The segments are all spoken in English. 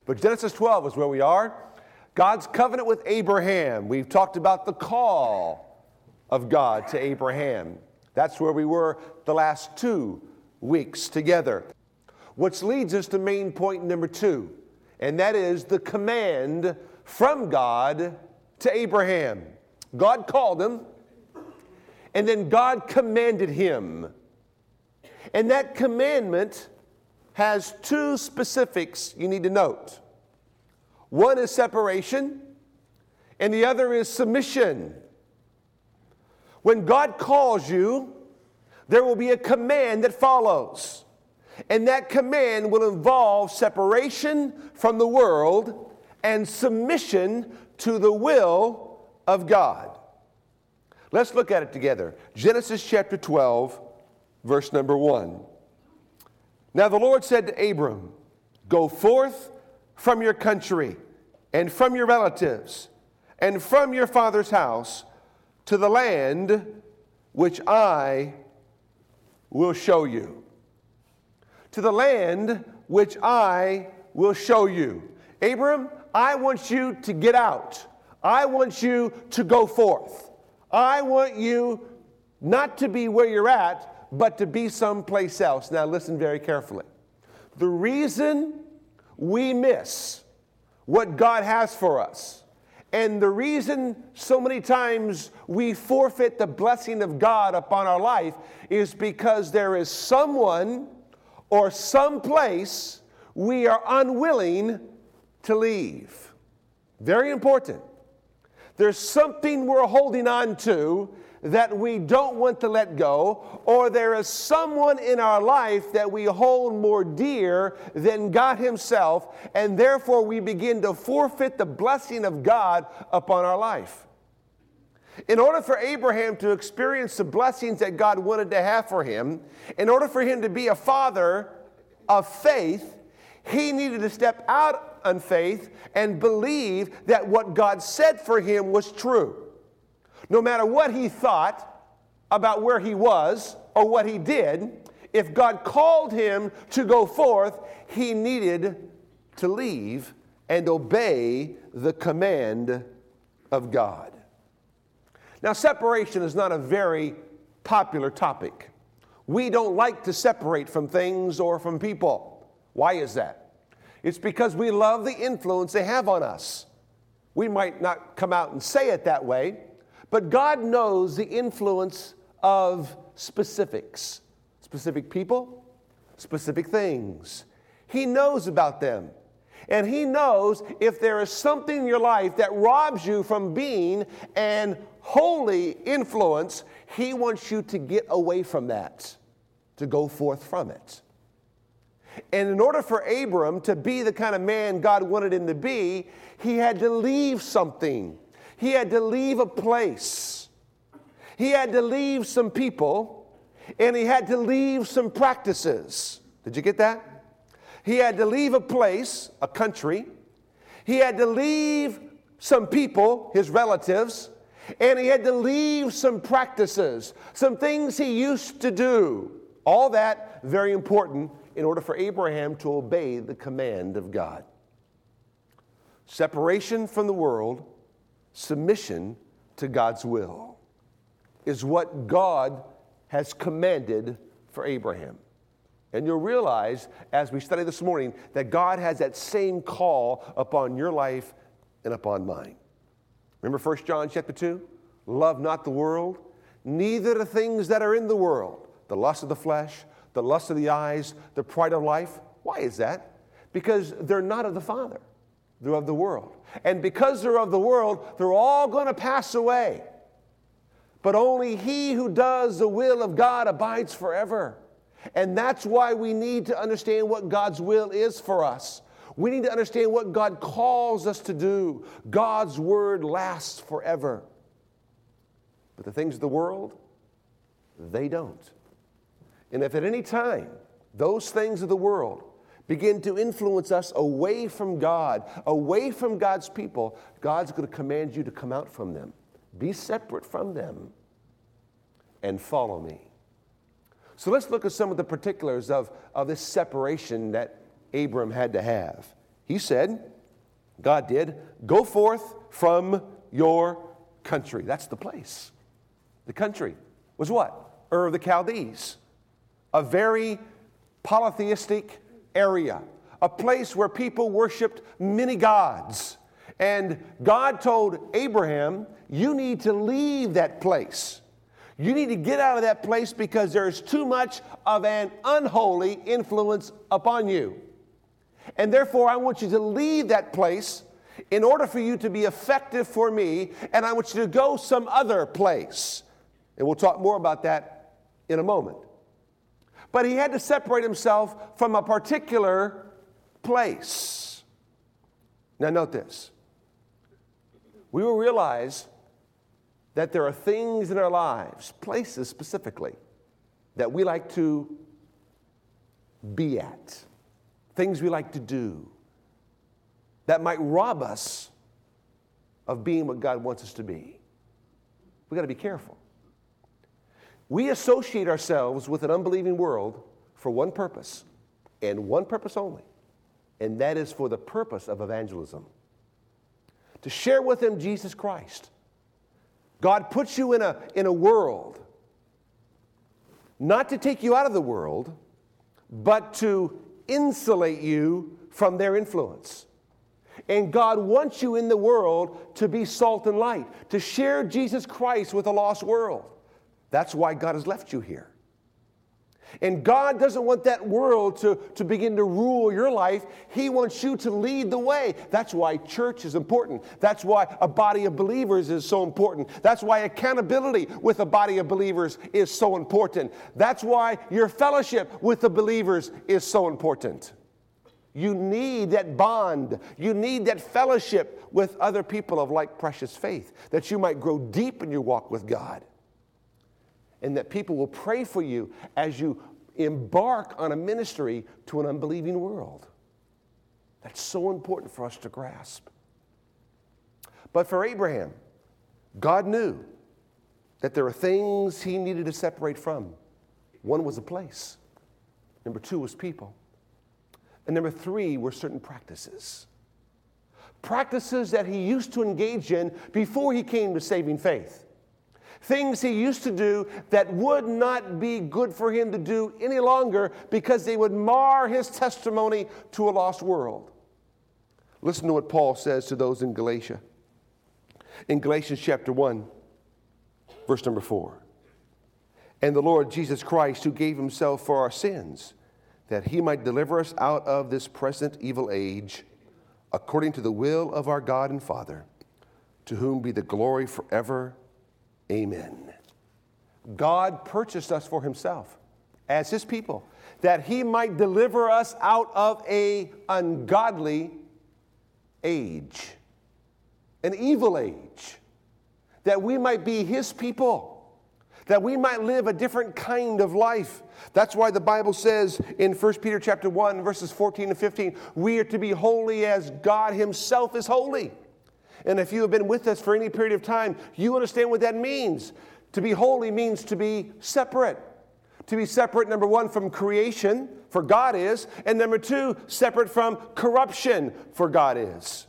But Genesis 12 is where we are. God's covenant with Abraham. We've talked about the call of God to Abraham. That's where we were the last 2 weeks together. Which leads us to main point number 2, and that is the command from God to Abraham. God called him, and then God commanded him. And that commandment has 2 specifics you need to note. One is separation, and the other is submission. When God calls you, there will be a command that follows. And that command will involve separation from the world and submission to the will of God. Let's look at it together. Genesis chapter 12, verse number 1. Now the Lord said to Abram, "Go forth from your country and from your relatives and from your father's house to the land which I will show you." To the land which I will show you. Abram, I want you to get out. I want you to go forth. I want you not to be where you're at, but to be someplace else. Now listen very carefully. The reason we miss what God has for us, and the reason so many times we forfeit the blessing of God upon our life, is because there is someone or some place we are unwilling to leave. Very important. There's something we're holding on to that we don't want to let go, or there is someone in our life that we hold more dear than God Himself, and therefore we begin to forfeit the blessing of God upon our life. In order for Abraham to experience the blessings that God wanted to have for him, in order for him to be a father of faith, he needed to step out on faith and believe that what God said for him was true. No matter what he thought about where he was or what he did, if God called him to go forth, he needed to leave and obey the command of God. Now, separation is not a very popular topic. We don't like to separate from things or from people. Why is that? It's because we love the influence they have on us. We might not come out and say it that way, but God knows the influence of specifics. Specific people, specific things. He knows about them. And He knows if there is something in your life that robs you from being an holy influence, He wants you to get away from that, to go forth from it. And in order for Abram to be the kind of man God wanted him to be, he had to leave something. He had to leave a place. He had to leave some people, and he had to leave some practices. Did you get that? He had to leave a place, a country. He had to leave some people, his relatives, and he had to leave some practices, some things he used to do. All that very important in order for Abraham to obey the command of God. Separation from the world, submission to God's will is what God has commanded for Abraham. And you'll realize as we study this morning that God has that same call upon your life and upon mine. Remember 1 John chapter 2? Love not the world, neither the things that are in the world, the lust of the flesh, the lust of the eyes, the pride of life. Why is that? Because they're not of the Father. They're of the world. And because they're of the world, they're all going to pass away. But only he who does the will of God abides forever. And that's why we need to understand what God's will is for us. We need to understand what God calls us to do. God's word lasts forever. But the things of the world, they don't. And if at any time those things of the world begin to influence us away from God, away from God's people, God's going to command you to come out from them. Be separate from them and follow me. So let's look at some of the particulars of this separation that Abram had to have. He said, God did, go forth from your country. That's the place. The country was what? Ur of the Chaldees. A very polytheistic area. A place where people worshiped many gods. And God told Abraham, you need to leave that place. You need to get out of that place because there's too much of an unholy influence upon you. And therefore, I want you to leave that place in order for you to be effective for me, and I want you to go some other place. And we'll talk more about that in a moment. But he had to separate himself from a particular place. Now note this. We will realize that there are things in our lives, places specifically, that we like to be at, things we like to do, that might rob us of being what God wants us to be. We've got to be careful. We associate ourselves with an unbelieving world for one purpose, and one purpose only, and that is for the purpose of evangelism. To share with them Jesus Christ. God puts you in a world, not to take you out of the world, but to insulate you from their influence. And God wants you in the world to be salt and light, to share Jesus Christ with a lost world. That's why God has left you here. And God doesn't want that world to begin to rule your life. He wants you to lead the way. That's why church is important. That's why a body of believers is so important. That's why accountability with a body of believers is so important. That's why your fellowship with the believers is so important. You need that bond. You need that fellowship with other people of like precious faith, that you might grow deep in your walk with God. And that people will pray for you as you embark on a ministry to an unbelieving world. That's so important for us to grasp. But for Abraham, God knew that there are things he needed to separate from. One was a place. Number two was people. And number three were certain practices. Practices that he used to engage in before he came to saving faith. Things he used to do that would not be good for him to do any longer because they would mar his testimony to a lost world. Listen to what Paul says to those in Galatia. In Galatians chapter 1, verse number 4. And the Lord Jesus Christ, who gave himself for our sins, that he might deliver us out of this present evil age, according to the will of our God and Father, to whom be the glory forever. Amen. God purchased us for himself as his people, that he might deliver us out of an ungodly age, an evil age, that we might be his people, that we might live a different kind of life. That's why the Bible says in 1 Peter chapter 1, verses 14 and 15, we are to be holy as God himself is holy. And if you have been with us for any period of time, you understand what that means. To be holy means to be separate. To be separate, number one, from creation, for God is. And number two, separate from corruption, for God is.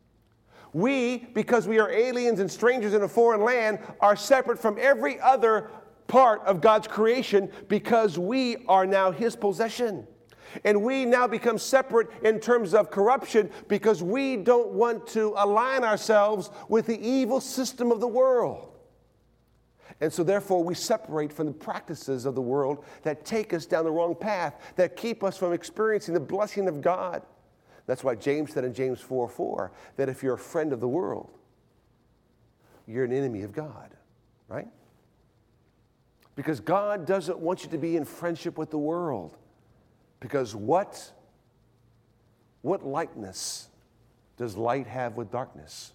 We, because we are aliens and strangers in a foreign land, are separate from every other part of God's creation because we are now his possession. And we now become separate in terms of corruption because we don't want to align ourselves with the evil system of the world. And so therefore we separate from the practices of the world that take us down the wrong path, that keep us from experiencing the blessing of God. That's why James said in James 4:4 that if you're a friend of the world, you're an enemy of God, right? Because God doesn't want you to be in friendship with the world. Because what likeness does light have with darkness?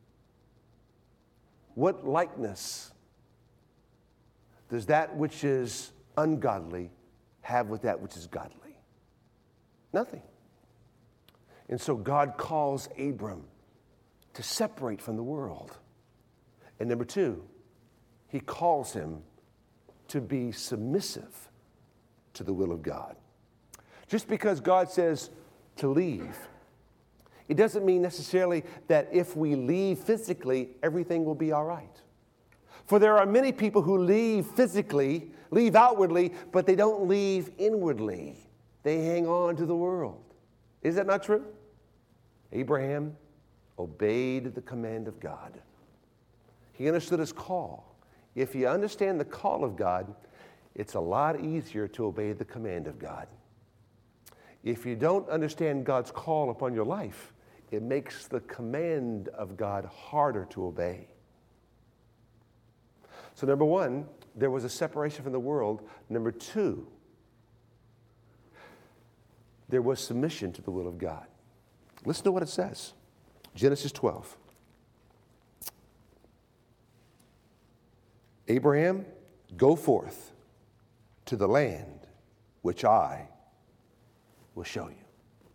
What likeness does that which is ungodly have with that which is godly? Nothing. And so God calls Abram to separate from the world. And number two, he calls him to be submissive to the will of God. Just because God says to leave It doesn't mean necessarily that if we leave physically, everything will be all right. For there are many people who leave physically, leave outwardly, but they don't leave inwardly. They hang on to the world. Is that not true? Abraham obeyed the command of God. He understood his call. If you understand the call of God, it's a lot easier to obey the command of God. If you don't understand God's call upon your life, it makes the command of God harder to obey. So number one, there was a separation from the world. Number two, there was submission to the will of God. Listen to what it says. Genesis 12. Abraham, go forth to the land which I will show you.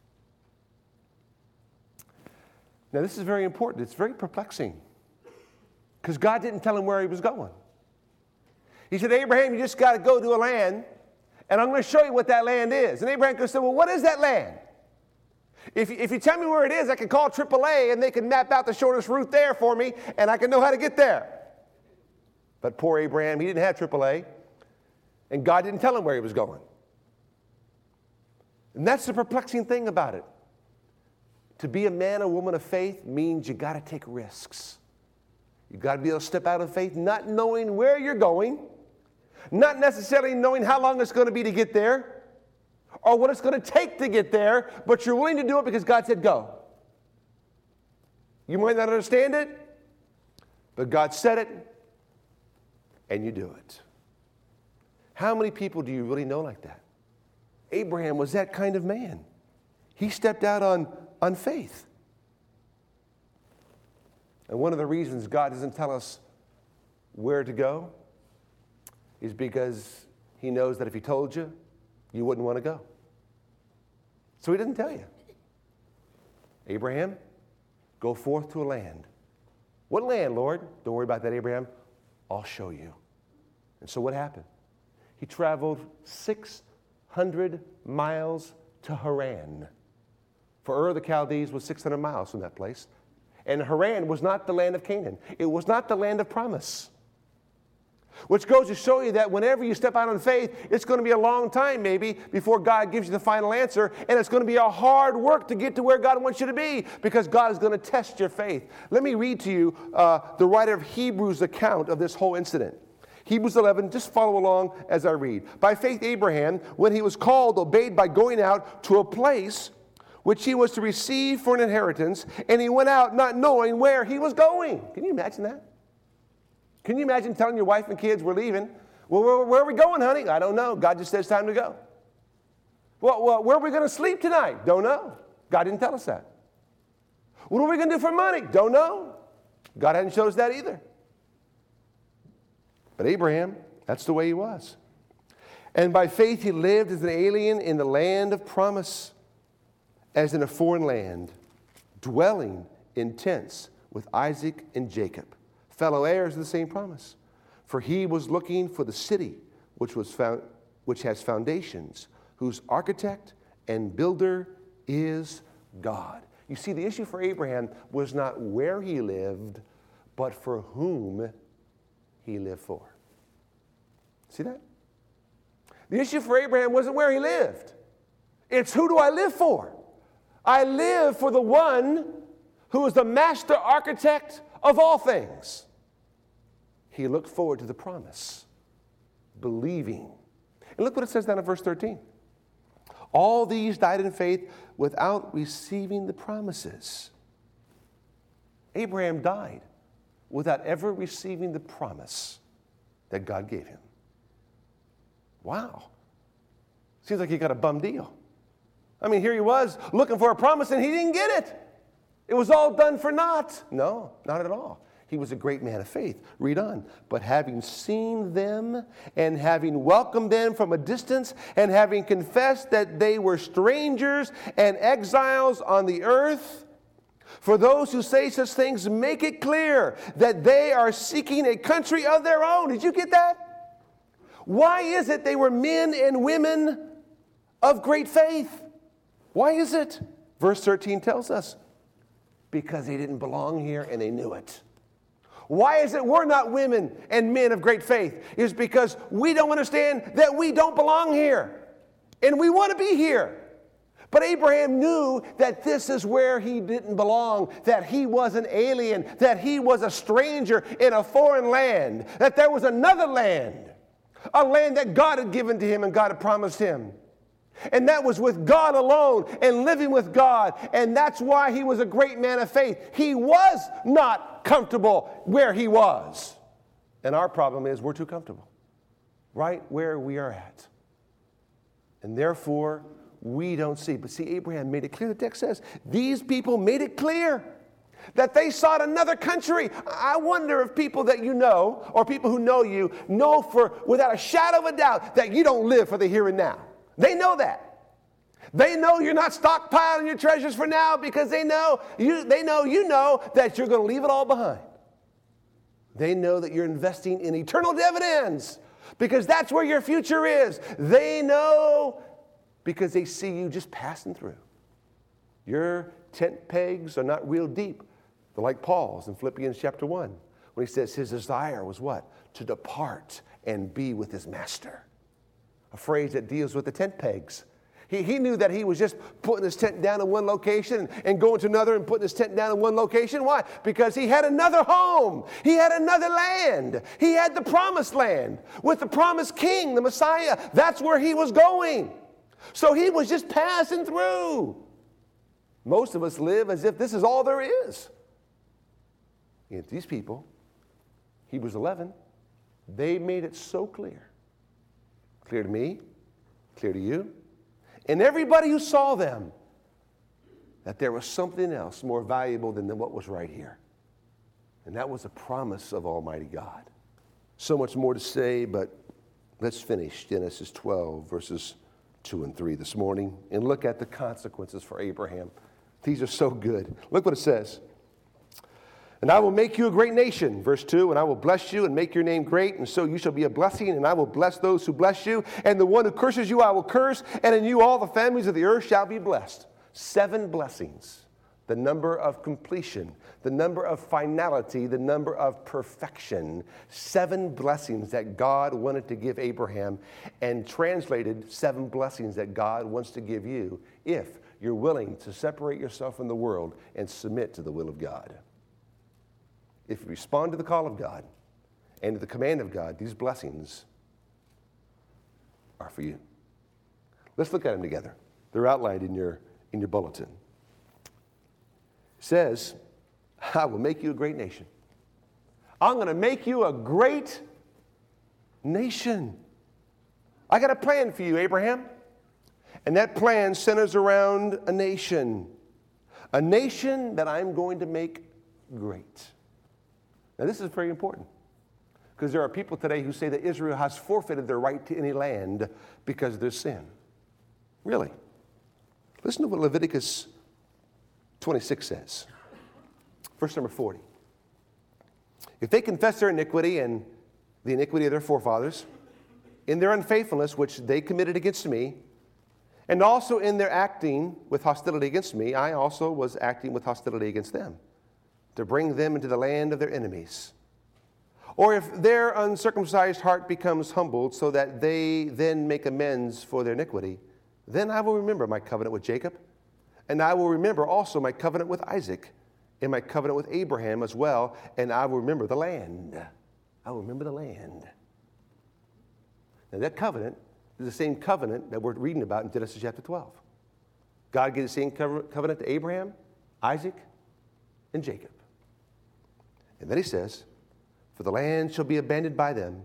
Now this is very important. It's very perplexing because God didn't tell him where he was going. He said, Abraham, you just got to go to a land and I'm going to show you what that land is. And Abraham could say, well, what is that land? If you tell me where it is, I can call AAA and they can map out the shortest route there for me and I can know how to get there. But poor Abraham, he didn't have AAA and God didn't tell him where he was going. And that's the perplexing thing about it. To be a man or woman of faith means you got to take risks. You got to be able to step out of faith not knowing where you're going, not necessarily knowing how long it's going to be to get there or what it's going to take to get there, but you're willing to do it because God said go. You might not understand it, but God said it, and you do it. How many people do you really know like that? Abraham was that kind of man. He stepped out on faith. And one of the reasons God doesn't tell us where to go is because he knows that if he told you, you wouldn't want to go. So he doesn't tell you. Abraham, go forth to a land. What land, Lord? Don't worry about that, Abraham. I'll show you. And so what happened? He traveled 600 miles to Haran. For Ur of the Chaldees was 600 miles from that place. And Haran was not the land of Canaan. It was not the land of promise. Which goes to show you that whenever you step out on faith, it's going to be a long time maybe before God gives you the final answer. And it's going to be a hard work to get to where God wants you to be because God is going to test your faith. Let me read to you the writer of Hebrews' account of this whole incident. Hebrews 11, just follow along as I read. By faith Abraham, when he was called, obeyed by going out to a place which he was to receive for an inheritance, and he went out not knowing where he was going. Can you imagine that? Can you imagine telling your wife and kids, we're leaving? Well, where are we going, honey? I don't know. God just says time to go. Well, where are we going to sleep tonight? Don't know. God didn't tell us that. What are we going to do for money? Don't know. God hadn't showed us that either. But Abraham, that's the way he was. And by faith he lived as an alien in the land of promise, as in a foreign land, dwelling in tents with Isaac and Jacob, fellow heirs of the same promise. For he was looking for the city which has foundations, whose architect and builder is God. You see, the issue for Abraham was not where he lived, but for whom he lived for. See that? The issue for Abraham wasn't where he lived. It's who do I live for? I live for the one who is the master architect of all things. He looked forward to the promise, believing. And look what it says down in verse 13. All these died in faith without receiving the promises. Abraham died without ever receiving the promise that God gave him. Wow. Seems like he got a bum deal. I mean, here he was looking for a promise and he didn't get it. It was all done for naught. No, not at all. He was a great man of faith. Read on. But having seen them and having welcomed them from a distance and having confessed that they were strangers and exiles on the earth, for those who say such things make it clear that they are seeking a country of their own. Did you get that? Why is it they were men and women of great faith? Why is it? Verse 13 tells us. Because they didn't belong here and they knew it. Why is it we're not women and men of great faith? It's because we don't understand that we don't belong here. And we want to be here. But Abraham knew that this is where he didn't belong, that he was an alien, that he was a stranger in a foreign land, that there was another land, a land that God had given to him and God had promised him. And that was with God alone and living with God. And that's why he was a great man of faith. He was not comfortable where he was. And our problem is we're too comfortable right where we are at. And therefore, we don't see. But see, Abraham made it clear. The text says these people made it clear that they sought another country. I wonder if people that you know or people who know you know for without a shadow of a doubt that you don't live for the here and now. They know that. They know you're not stockpiling your treasures for now because they know you know that you're going to leave it all behind. They know that you're investing in eternal dividends because that's where your future is. They know because they see you just passing through. Your tent pegs are not real deep. They're like Paul's in Philippians chapter 1 when he says his desire was what? To depart and be with his master. A phrase that deals with the tent pegs. He knew that he was just putting his tent down in one location and going to another and putting his tent down in one location. Why? Because he had another home. He had another land. He had the promised land with the promised king, the Messiah. That's where he was going. So he was just passing through. Most of us live as if this is all there is. Yet these people, Hebrews 11, they made it so clear. Clear to me, clear to you, and everybody who saw them, that there was something else more valuable than what was right here. And that was a promise of Almighty God. So much more to say, but let's finish Genesis 12, verses 2 and 3 this morning, and look at the consequences for Abraham. These are so good. Look what it says. And I will make you a great nation, verse 2, and I will bless you and make your name great, and so you shall be a blessing, and I will bless those who bless you, and the one who curses you I will curse, and in you all the families of the earth shall be blessed. 7 blessings, the number of completion, the number of finality, the number of perfection. 7 blessings that God wanted to give Abraham, and translated 7 blessings that God wants to give you if you're willing to separate yourself from the world and submit to the will of God. If you respond to the call of God and to the command of God, these blessings are for you. Let's look at them together. They're outlined in your bulletin. It says, I will make you a great nation. I'm going to make you a great nation. I got a plan for you, Abraham. And that plan centers around a nation that I'm going to make great. Now, this is very important because there are people today who say that Israel has forfeited their right to any land because of their sin. Really? Listen to what Leviticus 26 says. Verse number 40. If they confess their iniquity and the iniquity of their forefathers, in their unfaithfulness which they committed against me, and also in their acting with hostility against me, I also was acting with hostility against them, to bring them into the land of their enemies. Or if their uncircumcised heart becomes humbled so that they then make amends for their iniquity, then I will remember my covenant with Jacob, and I will remember also my covenant with Isaac, and my covenant with Abraham as well, and I will remember the land. I will remember the land. Now that covenant is the same covenant that we're reading about in Genesis chapter 12. God gave the same covenant to Abraham, Isaac, and Jacob. And then he says, for the land shall be abandoned by them,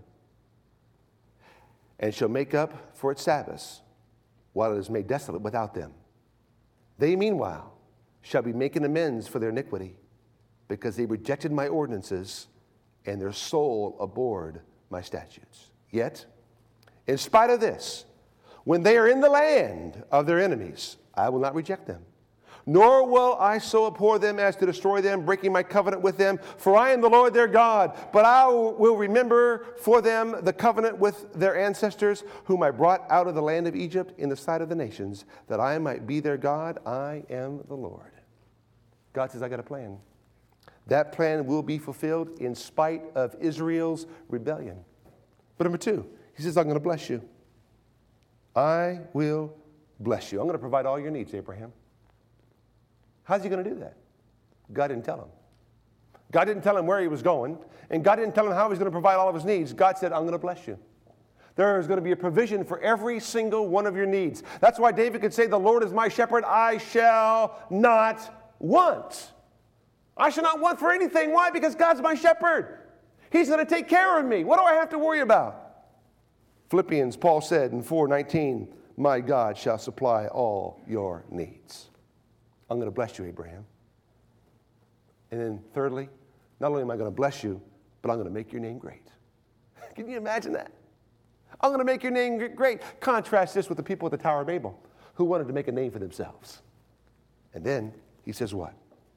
and shall make up for its Sabbaths, while it is made desolate without them. They, meanwhile, shall be making amends for their iniquity, because they rejected my ordinances, and their soul abhorred my statutes. Yet, in spite of this, when they are in the land of their enemies, I will not reject them, nor will I so abhor them as to destroy them, breaking my covenant with them. For I am the Lord their God, but I will remember for them the covenant with their ancestors, whom I brought out of the land of Egypt in the sight of the nations, that I might be their God. I am the Lord. God says, I got a plan. That plan will be fulfilled in spite of Israel's rebellion. But number two, he says, I'm going to bless you. I will bless you. I'm going to provide all your needs, Abraham. How's he going to do that? God didn't tell him. God didn't tell him where he was going, and God didn't tell him how he was going to provide all of his needs. God said, I'm going to bless you. There is going to be a provision for every single one of your needs. That's why David could say, the Lord is my shepherd, I shall not want. I shall not want for anything. Why? Because God's my shepherd. He's going to take care of me. What do I have to worry about? Philippians, Paul said in 4:19, my God shall supply all your needs. I'm going to bless you, Abraham. And then thirdly, not only am I going to bless you, but I'm going to make your name great. Can you imagine that? I'm going to make your name great. Contrast this with the people at the Tower of Babel who wanted to make a name for themselves. And then he says what?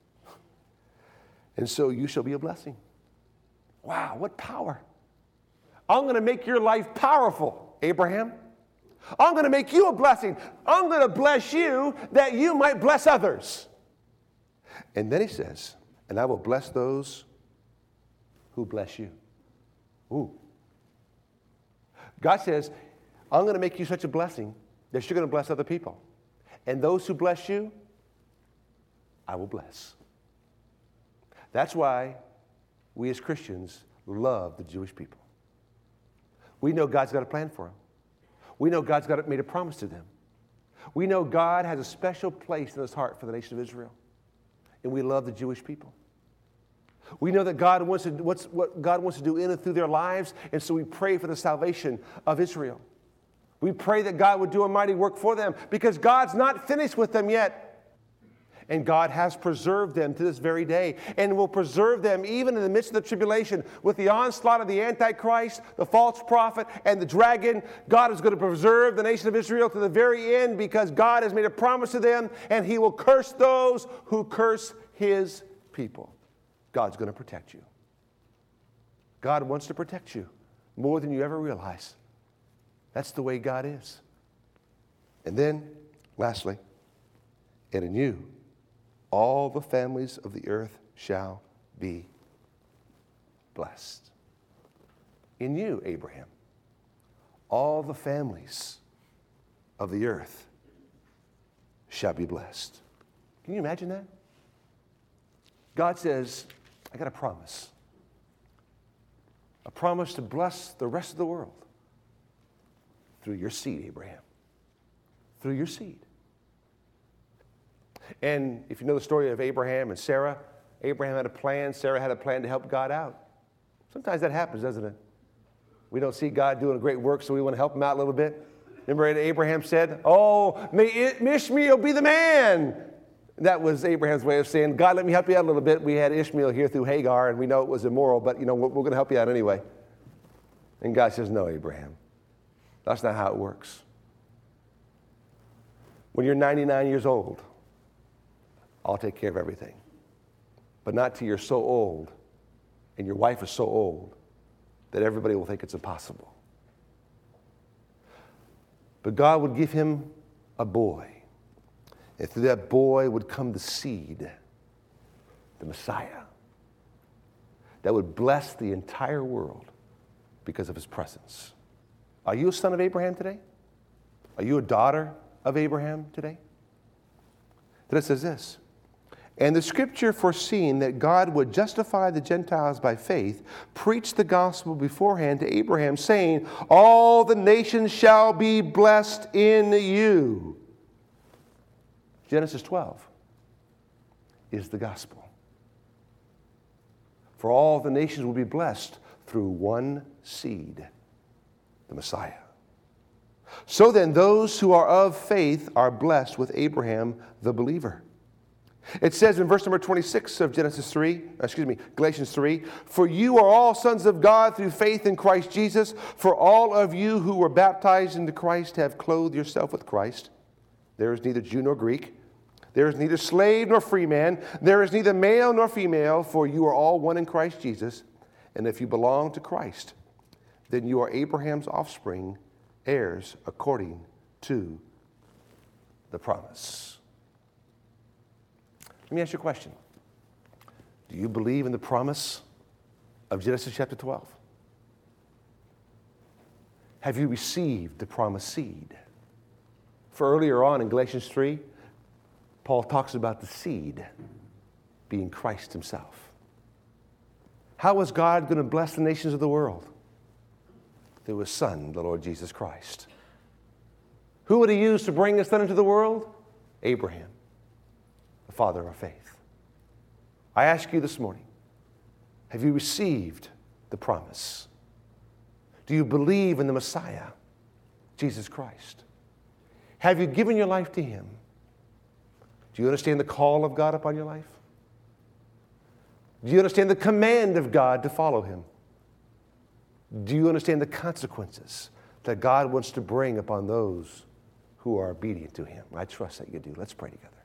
And so you shall be a blessing. Wow, what power. I'm going to make your life powerful, Abraham. I'm going to make you a blessing. I'm going to bless you that you might bless others. And then he says, and I will bless those who bless you. Ooh. God says, I'm going to make you such a blessing that you're going to bless other people. And those who bless you, I will bless. That's why we as Christians love the Jewish people. We know God's got a plan for them. We know God's made a promise to them. We know God has a special place in his heart for the nation of Israel. And we love the Jewish people. We know that God wants to, what God wants to do in and through their lives, and so we pray for the salvation of Israel. We pray that God would do a mighty work for them because God's not finished with them yet. And God has preserved them to this very day and will preserve them even in the midst of the tribulation with the onslaught of the Antichrist, the false prophet, and the dragon. God is going to preserve the nation of Israel to the very end because God has made a promise to them and he will curse those who curse his people. God's going to protect you. God wants to protect you more than you ever realize. That's the way God is. And then, lastly, and in you, all the families of the earth shall be blessed. In you, Abraham, all the families of the earth shall be blessed. Can you imagine that? God says, I got a promise to bless the rest of the world through your seed, Abraham, through your seed. And if you know the story of Abraham and Sarah, Abraham had a plan, Sarah had a plan to help God out. Sometimes that happens, doesn't it? We don't see God doing a great work, so we want to help him out a little bit. Remember Abraham said, oh, may Ishmael be the man. That was Abraham's way of saying, God, let me help you out a little bit. We had Ishmael here through Hagar, and we know it was immoral, but we're going to help you out anyway. And God says, no, Abraham, that's not how it works. When you're 99 years old, I'll take care of everything. But not till you're so old, and your wife is so old, that everybody will think it's impossible. But God would give him a boy. And through that boy would come the seed, the Messiah, that would bless the entire world because of his presence. Are you a son of Abraham today? Are you a daughter of Abraham today? Then it says this, and the scripture foreseeing that God would justify the Gentiles by faith, preached the gospel beforehand to Abraham, saying, all the nations shall be blessed in you. Genesis 12 is the gospel. For all the nations will be blessed through one seed, the Messiah. So then, those who are of faith are blessed with Abraham the believer. It says in verse number 26 of Galatians 3, for you are all sons of God through faith in Christ Jesus. For all of you who were baptized into Christ have clothed yourself with Christ. There is neither Jew nor Greek. There is neither slave nor free man. There is neither male nor female, for you are all one in Christ Jesus. And if you belong to Christ, then you are Abraham's offspring, heirs according to the promise. Let me ask you a question. Do you believe in the promise of Genesis chapter 12? Have you received the promised seed? For earlier on in Galatians 3, Paul talks about the seed being Christ himself. How is God going to bless the nations of the world? Through his Son, the Lord Jesus Christ. Who would he use to bring his Son into the world? Abraham, the father of our faith. I ask you this morning, have you received the promise? Do you believe in the Messiah, Jesus Christ? Have you given your life to him? Do you understand the call of God upon your life? Do you understand the command of God to follow him? Do you understand the consequences that God wants to bring upon those who are obedient to him? I trust that you do. Let's pray together.